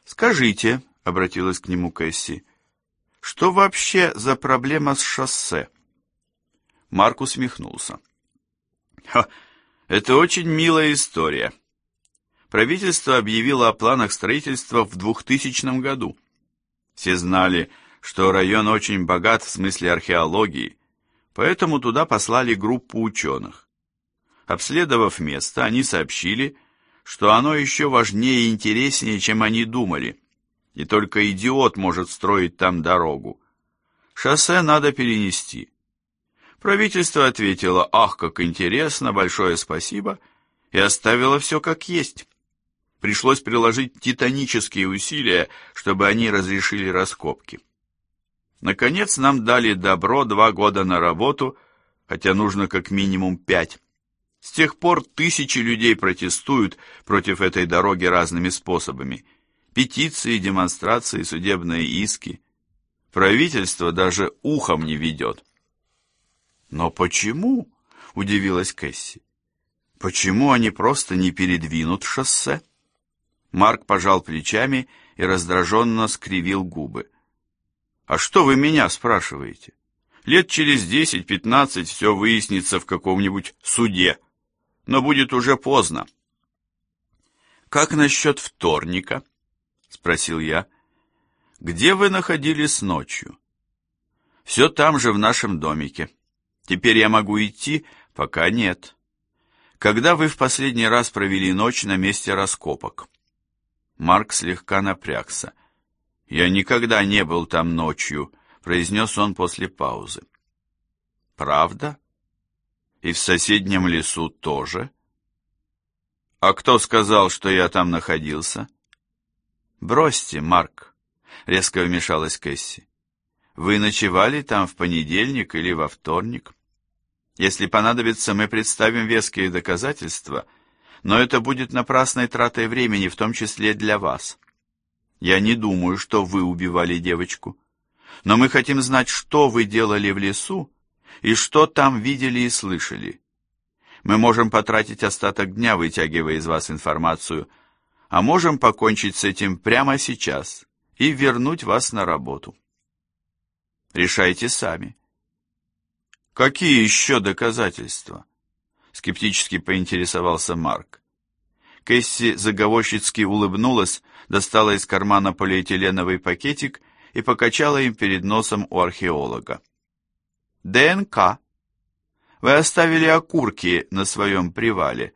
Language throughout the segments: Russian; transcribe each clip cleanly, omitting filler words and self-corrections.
«Скажите», — обратилась к нему Кэсси, — «что вообще за проблема с шоссе?» Марк усмехнулся. «Это очень милая история. Правительство объявило о планах строительства в 2000 году. Все знали, что район очень богат в смысле археологии, поэтому туда послали группу ученых. Обследовав место, они сообщили, что оно еще важнее и интереснее, чем они думали, и только идиот может строить там дорогу. Шоссе надо перенести. Правительство ответило: «Ах, как интересно, большое спасибо», и оставило все как есть. Пришлось приложить титанические усилия, чтобы они разрешили раскопки. Наконец нам дали добро 2 года на работу, хотя нужно как минимум 5. С тех пор тысячи людей протестуют против этой дороги разными способами. Петиции, демонстрации, судебные иски. Правительство даже ухом не ведет. «Но почему?» – удивилась Кэсси. «Почему они просто не передвинут шоссе?» Марк пожал плечами и раздраженно скривил губы. «А что вы меня спрашиваете? Лет через 10-15 все выяснится в каком-нибудь суде, но будет уже поздно». «Как насчет вторника?» – спросил я. «Где вы находились ночью?» «Все там же, в нашем домике. Теперь я могу идти, пока нет». «Когда вы в последний раз провели ночь на месте раскопок?» Марк слегка напрягся. «Я никогда не был там ночью», — произнес он после паузы. «Правда? И в соседнем лесу тоже?» «А кто сказал, что я там находился?» «Бросьте, Марк», — резко вмешалась Кэсси. «Вы ночевали там в понедельник или во вторник? Если понадобится, мы представим веские доказательства, но это будет напрасной тратой времени, в том числе для вас. Я не думаю, что вы убивали девочку, но мы хотим знать, что вы делали в лесу и что там видели и слышали. Мы можем потратить остаток дня, вытягивая из вас информацию, а можем покончить с этим прямо сейчас и вернуть вас на работу. Решайте сами». «Какие еще доказательства?» Скептически поинтересовался Марк. Кэсси заговорщицки улыбнулась, достала из кармана полиэтиленовый пакетик и покачала им перед носом у археолога. «ДНК. Вы оставили окурки на своем привале».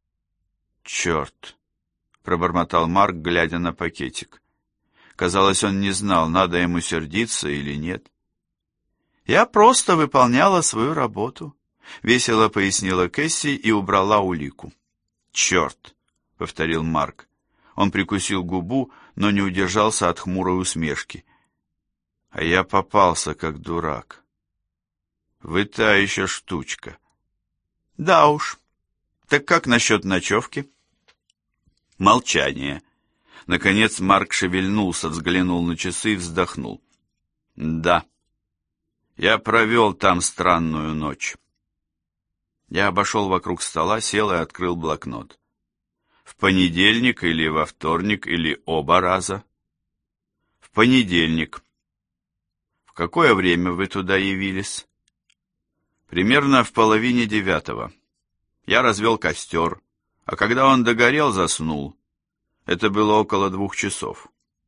«Черт!» — пробормотал Марк, глядя на пакетик. Казалось, он не знал, надо ему сердиться или нет. «Я просто выполняла свою работу», — весело пояснила Кэсси и убрала улику. «Черт!» — повторил Марк. Он прикусил губу, но не удержался от хмурой усмешки. «А я попался, как дурак. Вы та еще штучка». «Да уж. Так как насчет ночевки?» Молчание. Наконец Марк шевельнулся, взглянул на часы и вздохнул. «Да. Я провел там странную ночь». Я обошел вокруг стола, сел и открыл блокнот. «В понедельник или во вторник, или оба раза?» «В понедельник». «В какое время вы туда явились?» «Примерно в 8:30. Я развел костер, а когда он догорел, заснул. Это было около 2 часов».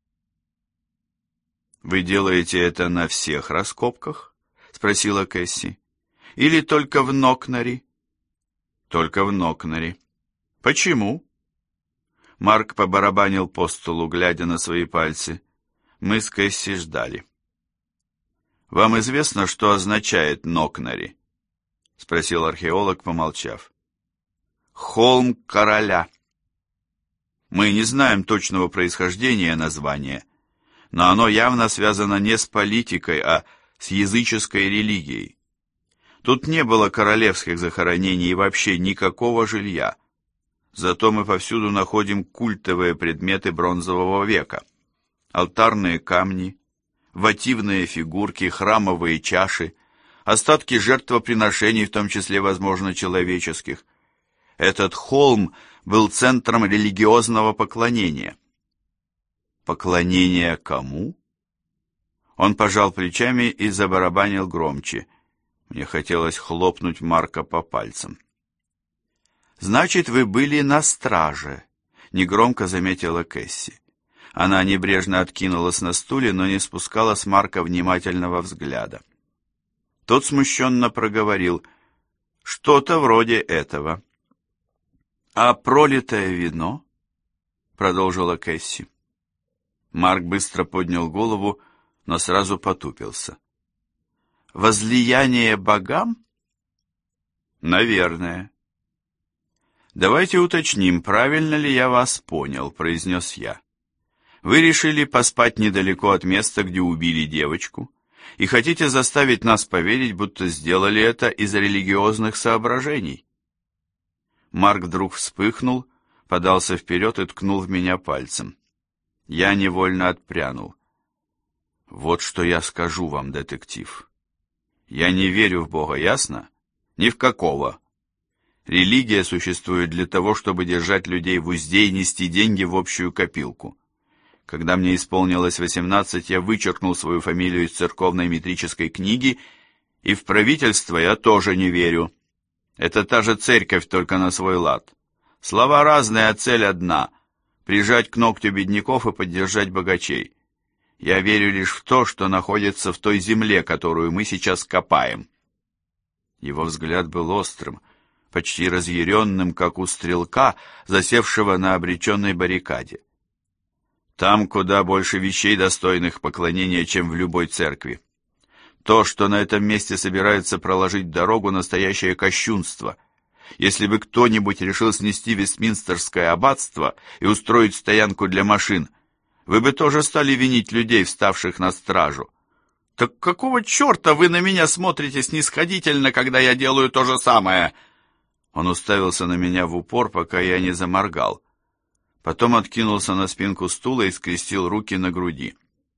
«Вы делаете это на всех раскопках?» — спросила Кэсси. «Или только в Нокнари?» «Только в Нокнари». «Почему?» Марк побарабанил по столу, глядя на свои пальцы. Мы с Кэсси ждали. «Вам известно, что означает Нокнари?» — спросил археолог, помолчав. «Холм короля». Мы не знаем точного происхождения названия, но оно явно связано не с политикой, а с языческой религией. Тут не было королевских захоронений и вообще никакого жилья. Зато мы повсюду находим культовые предметы бронзового века. Алтарные камни, вотивные фигурки, храмовые чаши, остатки жертвоприношений, в том числе, возможно, человеческих. Этот холм был центром религиозного поклонения. Поклонение кому? Он пожал плечами и забарабанил громче. Мне хотелось хлопнуть Марка по пальцам. «Значит, вы были на страже», — негромко заметила Кэсси. Она небрежно откинулась на стуле, но не спускала с Марка внимательного взгляда. Тот смущенно проговорил: «Что-то вроде этого». «А пролитое вино?» — продолжила Кэсси. Марк быстро поднял голову, но сразу потупился. «Возлияние богам?» «Наверное». «Давайте уточним, правильно ли я вас понял», — произнес я. «Вы решили поспать недалеко от места, где убили девочку, и хотите заставить нас поверить, будто сделали это из религиозных соображений?» Марк вдруг вспыхнул, подался вперед и ткнул в меня пальцем. Я невольно отпрянул. «Вот что я скажу вам, детектив. Я не верю в Бога, ясно? Ни в какого. Религия существует для того, чтобы держать людей в узде и нести деньги в общую копилку. Когда мне исполнилось 18, я вычеркнул свою фамилию из церковной метрической книги, и в правительство я тоже не верю. Это та же церковь, только на свой лад. Слова разные, а цель одна — прижать к ногтю бедняков и поддержать богачей. Я верю лишь в то, что находится в той земле, которую мы сейчас копаем». Его взгляд был острым, почти разъяренным, как у стрелка, засевшего на обреченной баррикаде. «Там куда больше вещей, достойных поклонения, чем в любой церкви. То, что на этом месте собирается проложить дорогу, настоящее кощунство. Если бы кто-нибудь решил снести Вестминстерское аббатство и устроить стоянку для машин, вы бы тоже стали винить людей, вставших на стражу. Так какого черта вы на меня смотрите снисходительно, когда я делаю то же самое?» Он уставился на меня в упор, пока я не заморгал. Потом откинулся на спинку стула и скрестил руки на груди.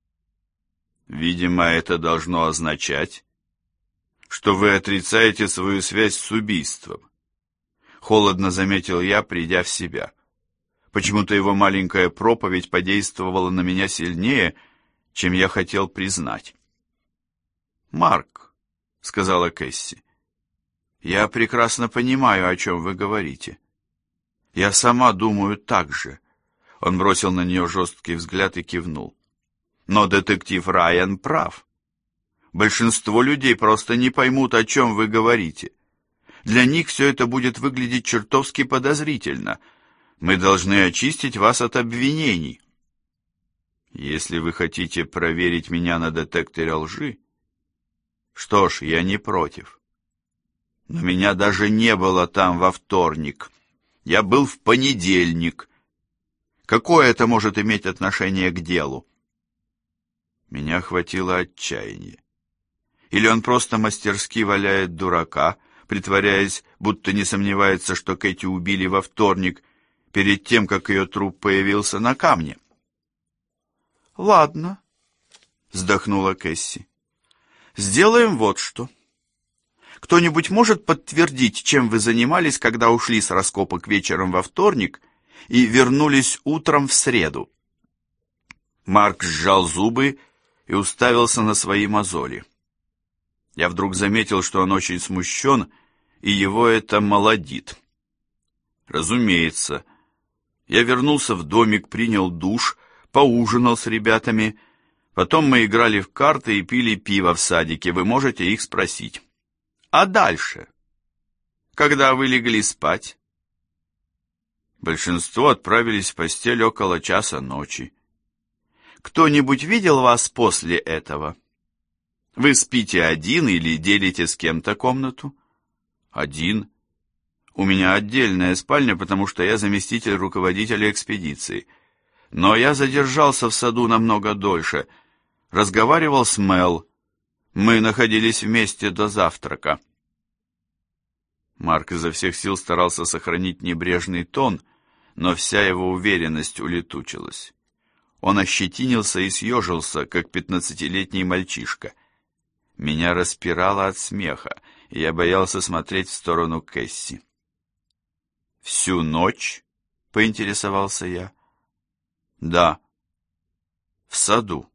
«Видимо, это должно означать, что вы отрицаете свою связь с убийством», — холодно заметил я, придя в себя. Почему-то его маленькая проповедь подействовала на меня сильнее, чем я хотел признать. «Марк», — сказала Кэсси, — «я прекрасно понимаю, о чем вы говорите. Я сама думаю так же». Он бросил на нее жесткий взгляд и кивнул. «Но детектив Райан прав. Большинство людей просто не поймут, о чем вы говорите. Для них все это будет выглядеть чертовски подозрительно. Мы должны очистить вас от обвинений». «Если вы хотите проверить меня на детекторе лжи, что ж, я не против. Но меня даже не было там во вторник. Я был в понедельник. Какое это может иметь отношение к делу?» Меня охватило отчаяние. Или он просто мастерски валяет дурака, притворяясь, будто не сомневается, что Кэти убили во вторник, перед тем, как ее труп появился на камне. «Ладно», — вздохнула Кэсси. «Сделаем вот что. Кто-нибудь может подтвердить, чем вы занимались, когда ушли с раскопок вечером во вторник и вернулись утром в среду?» Марк сжал зубы и уставился на свои мозоли. Я вдруг заметил, что он очень смущен, и его это молодит. Разумеется. Я вернулся в домик, принял душ, поужинал с ребятами. Потом мы играли в карты и пили пиво в садике. Вы можете их спросить. А дальше? Когда вы легли спать? Большинство отправились в постель около часа ночи. Кто-нибудь видел вас после этого? Вы спите один или делите с кем-то комнату? Один. У меня отдельная спальня, потому что я заместитель руководителя экспедиции. Но я задержался в саду намного дольше. Разговаривал с Мел. Мы находились вместе до завтрака. Марк изо всех сил старался сохранить небрежный тон, но вся его уверенность улетучилась. Он ощетинился и съежился, как 15-летний мальчишка. Меня распирало от смеха, и я боялся смотреть в сторону Кэсси. «Всю ночь?» — поинтересовался я. «Да». саду.